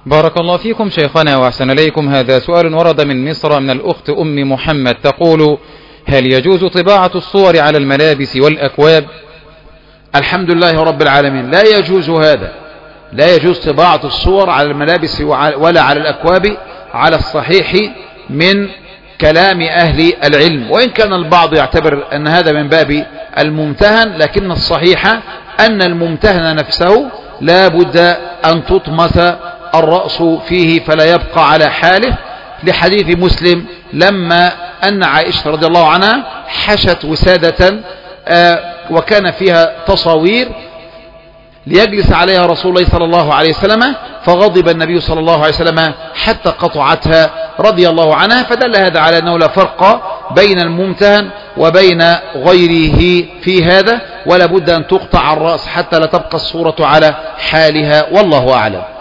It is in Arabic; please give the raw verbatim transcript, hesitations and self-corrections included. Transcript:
بارك الله فيكم شيخنا وأحسن إليكم. هذا سؤال ورد من مصر من الأخت أم محمد تقول: هل يجوز طباعة الصور على الملابس والأكواب؟ الحمد لله رب العالمين، لا يجوز هذا، لا يجوز طباعة الصور على الملابس ولا على الأكواب على الصحيح من كلام أهل العلم، وإن كان البعض يعتبر أن هذا من باب الممتهن، لكن الصحيح أن الممتهن نفسه لا بد أن تطمس الرأس فيه فلا يبقى على حاله، لحديث مسلم لما أن عائشة رضي الله عنها حشت وسادة وكان فيها تصاوير ليجلس عليها رسول الله صلى الله عليه وسلم، فغضب النبي صلى الله عليه وسلم حتى قطعتها رضي الله عنها. فدل هذا على أنه لا فرق بين الممتهن وبين غيره في هذا، ولا بد أن تقطع الرأس حتى لا تبقى الصورة على حالها، والله أعلم.